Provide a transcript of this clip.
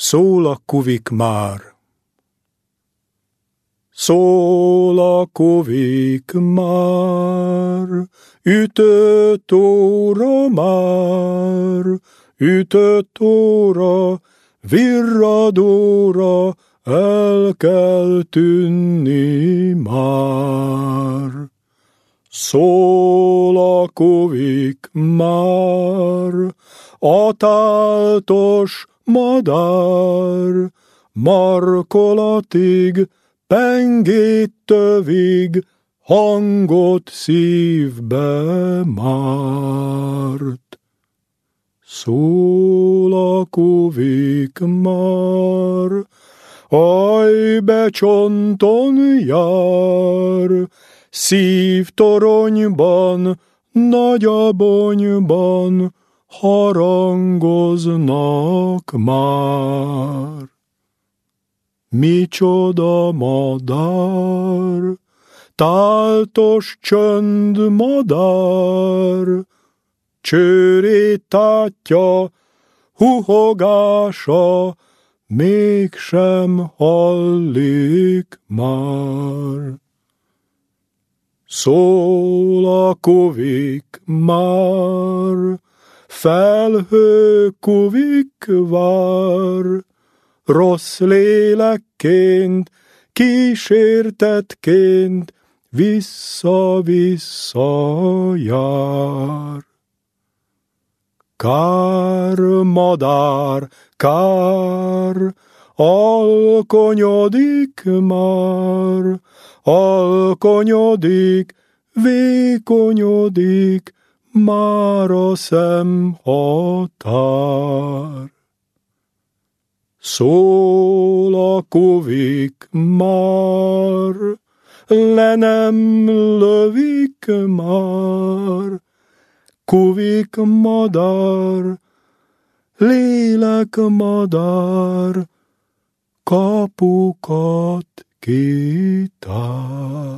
Szól a kuvik már. Szól a kuvik már, ütött óra már, ütött óra, virradóra, el kell tűnni már. Szól a kuvik már, a táltos madár, markolatig, pengét tövig, hangot szívbe márt. Szól a kuvik már, aj becsonton jár, szívtoronyban, nagyabonyban harangoznak már. Micsoda madár, táltos csönd madár, csőrét tátja, huhogása, mégsem hallik már. Szól a kuvik már, felhő kuvik vár, rossz lélekként, kísértetként vissza-vissza jár. Kár, madár, kár, alkonyodik már, alkonyodik, vékonyodik, már a szemhatár. Szól a kuvik már, le nem lövik már, kuvik madár, lélek madár, kapukat kitár.